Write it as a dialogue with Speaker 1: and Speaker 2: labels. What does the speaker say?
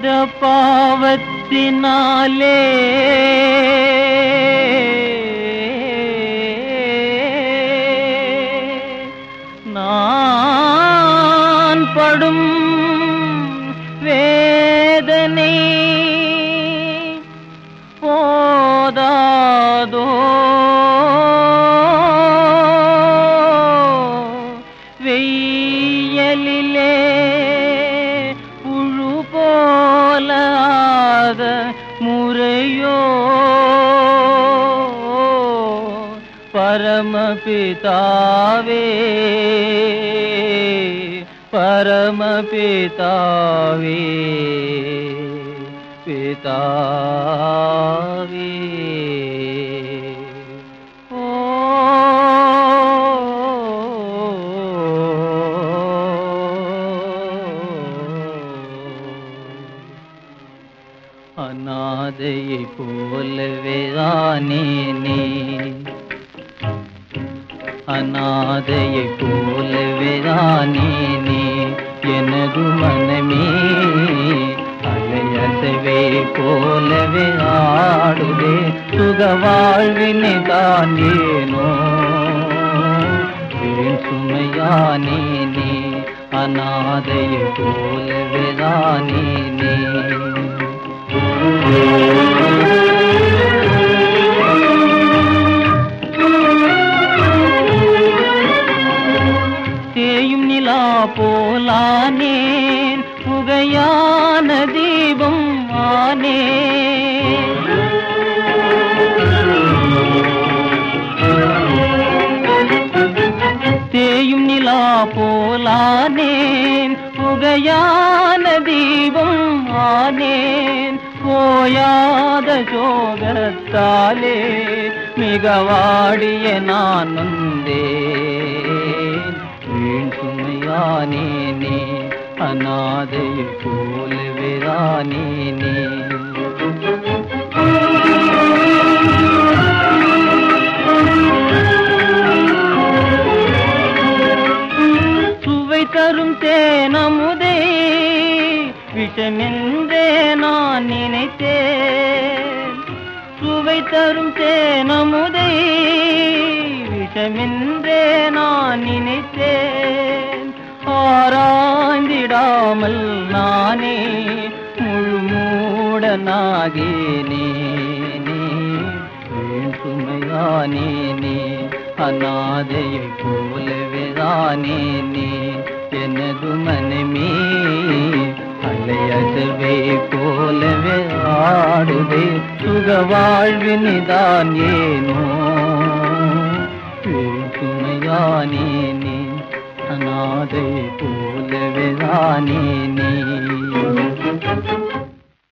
Speaker 1: செய்த பாவத்தினாலே நான் படும் வேதனை போதாதோ வெயிலிலே புழு போலாத முறையோ பரமபிதாவே பரமபிதாவே பிதாவே அநாதையை போலவே தானேனே அநாதையை போலவே தானேனே எனது மனமே அலையசவே போலவே ஆடுதே சுக வாழ்வினை தான் ஏனோ வீண் சுமையானேனே அநாதையை போலவே தானேனே தேயும் நிலா போலானேன் புகையான தீபம் ஆனேன் தேயும் நிலா போலானேன் புகையான தீபம் ஆனேன் போயாத சோகத்தாலே மிக வாடிய நான் நொந்தேன் வீண் சுமையானேனே அநாதையை போலவே தானேனே சுவை தரும் தேனமுதே விஷமென்றே நான் நினைத்தேன் சுவை தரும் தேனமுதை விஷமென்றே நான் நினைத்தேன் ஆராய்ந்திடாமல் நானே முழு மூடனாகேனே வீண் சுமையானேனே அநாதையை போலவே தானேனே எனது மனமே அலையசவே போலவே ஆடுதே சுக வாழ்வினிதான் ஏனோ சுமையானேனே அநாதை போலவே தானேனே